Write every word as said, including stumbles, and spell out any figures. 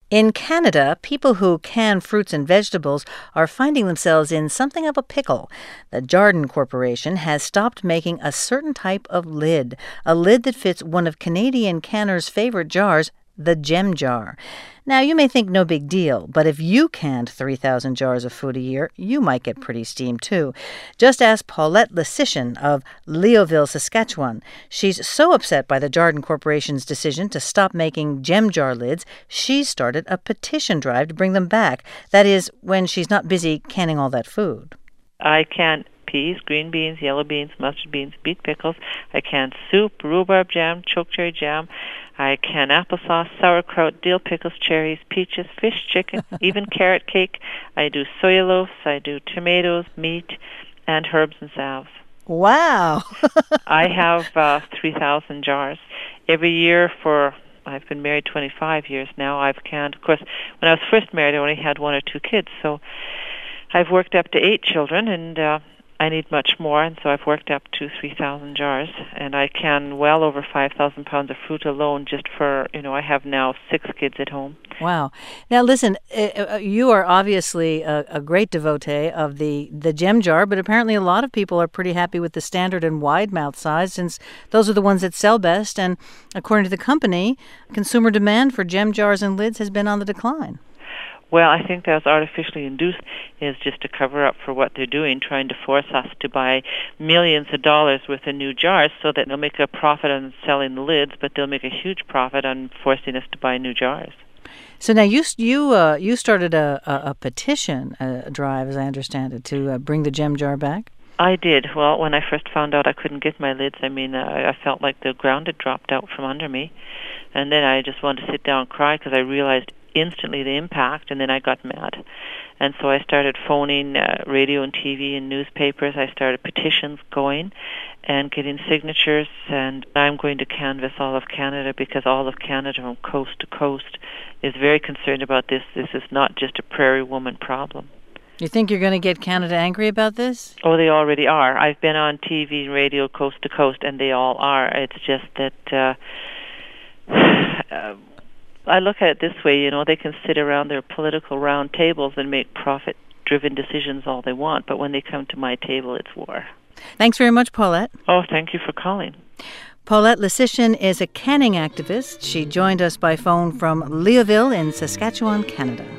In Canada, people who can fruits and vegetables are finding themselves in something of a pickle. The Jarden Corporation has stopped making a certain type of lid, a lid that fits one of Canadian canners' favorite jars, the Gem Jar. Now, you may think no big deal, but if you canned three thousand jars of food a year, you might get pretty steamed too. Just ask Paulette Lysyshyn of Leoville, Saskatchewan. She's so upset by the Jarden Corporation's decision to stop making Gem Jar lids, she's started a petition drive to bring them back. That is, when she's not busy canning all that food. I can peas, green beans, yellow beans, mustard beans, beet pickles. I can soup, rhubarb jam, chokecherry jam. I can applesauce, sauerkraut, dill pickles, cherries, peaches, fish, chicken, even carrot cake. I do soya loaves. I do tomatoes, meat, and herbs and salves. Wow. I have uh, three thousand jars. Every year for, I've been married twenty-five years now, I've canned. Of course, when I was first married, I only had one or two kids, so I've worked up to eight children, and uh, I need much more, and so I've worked up to three thousand jars, and I can well over five thousand pounds of fruit alone just for, you know, I have now six kids at home. Wow. Now, listen, uh, you are obviously a, a great devotee of the, the Gem Jar, but apparently a lot of people are pretty happy with the standard and wide mouth size, since those are the ones that sell best, and according to the company, consumer demand for Gem Jars and lids has been on the decline. Well, I think that's artificially induced, is just to cover up for what they're doing, trying to force us to buy millions of dollars worth of new jars so that they'll make a profit on selling the lids, but they'll make a huge profit on forcing us to buy new jars. So now you you uh, you started a, a, a petition a drive, as I understand it, to uh, bring the Gem Jar back? I did. Well, when I first found out I couldn't get my lids, I mean, uh, I felt like the ground had dropped out from under me. And then I just wanted to sit down and cry because I realized instantly the impact, and then I got mad. And so I started phoning uh, radio and T V and newspapers. I started petitions going and getting signatures, and I'm going to canvass all of Canada because all of Canada from coast to coast is very concerned about this. This is not just a prairie woman problem. You think you're going to get Canada angry about this? Oh, they already are. I've been on T V and radio coast to coast, and they all are. It's just that uh, uh, I look at it this way, you know, they can sit around their political round tables and make profit-driven decisions all they want, but when they come to my table, it's war. Thanks very much, Paulette. Oh, thank you for calling. Paulette Lysyshyn is a canning activist. She joined us by phone from Leoville in Saskatchewan, Canada.